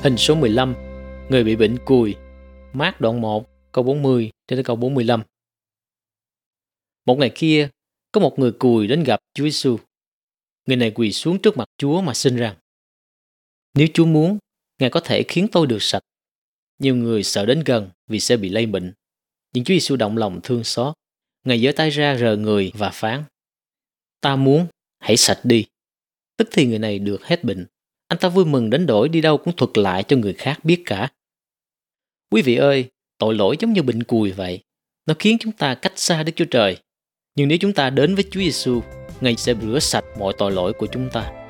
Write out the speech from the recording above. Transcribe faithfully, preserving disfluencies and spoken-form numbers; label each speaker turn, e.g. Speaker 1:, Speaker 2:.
Speaker 1: Hình số mười lăm, người bị bệnh cùi. Mác đoạn một, câu bốn mươi đến câu bốn mươi lăm. Một ngày kia, có một người cùi đến gặp Chúa Giêsu. Người này quỳ xuống trước mặt Chúa mà xin rằng: Nếu Chúa muốn, Ngài có thể khiến tôi được sạch. Nhiều người sợ đến gần vì sẽ bị lây bệnh. Nhưng Chúa Giêsu động lòng thương xót. Ngài giở tay ra rờ người và phán: Ta muốn, hãy sạch đi. Tức thì người này được hết bệnh. Anh ta vui mừng đến đổi đi đâu cũng thuật lại cho người khác biết cả. Quý vị ơi, tội lỗi giống như bệnh cùi vậy. Nó khiến chúng ta cách xa Đức Chúa Trời. Nhưng nếu chúng ta đến với Chúa Giêsu, Ngài sẽ rửa sạch mọi tội lỗi của chúng ta.